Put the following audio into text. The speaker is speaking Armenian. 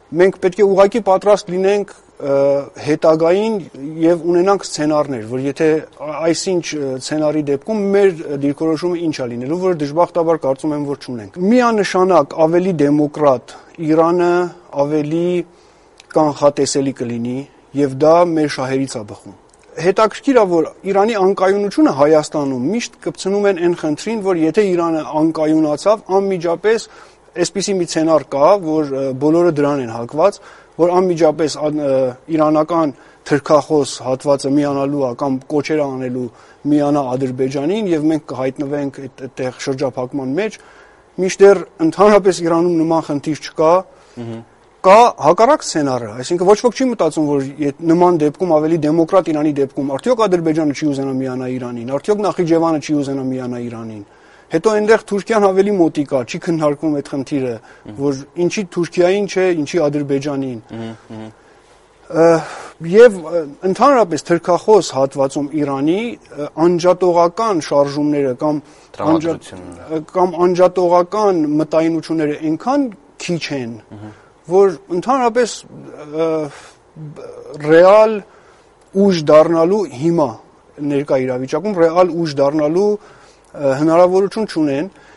մենք պետք է ուղղակի պատրաստ լինենք հետագային եւ ունենանք սցենարներ, որ եթե այսինչ սցենարի դեպքում մեր դիրքորոշումը ինչ է լինելու, որ դժբախտաբար կարծում եմ, որ չունենք։ Միանշանակ ավելի դեմոկրատ Իրանը ավելի կանխատեսելի կլինի եւ դա մեր շահերից է բխում։ Հետաքրքիր է, որ Իրանի անկայունությունը Հայաստանում միշտ կպցնում են այն խնդրին, որ եթե Իրանը անկայունացավ, անմիջապես այսպիսի մի սցենար կա, որ բոլորը դրան են հակված, որ անմիջապես իրանական թրքախոս հատվածը միանալու է կամ կոչեր անելու միանա Ադրբեջանին եւ մենք կհայտնվենք այդտեղ շրջափակման մեջ, մինչդեռ ընդհանրապես Իրանում նման խնդիր չկա, կա հակառակ սցենարը, այսինքն ոչ ոք չի մտածում, որ նման դեպքում ավելի դեմոկրատ Իրանի դեպքում արդյոք Ադրբեջանը չի ուզենա միանա Իրանին, արդյոք Նախիջևանը չի ուզենա միանա Իրանին։ Հետո այնտեղ Թուրքիան ավելի մոտիկ է, չի քննարկվում այդ խնդիրը, որ ինչի Թուրքիային չէ, ինչի Ադրբեջանին։ Եվ ընդհանրապես թրքախոս հատվածում Իրանի անջատողական շարժումները կամ անջատողական մտայնությունները այնքան քիչ են, որ ընդհանրապես ռեալ ուժ դառնալու հիմա ներկա իրավիճակում ռեալ ուժ դառնալու հնարավորություն չունեն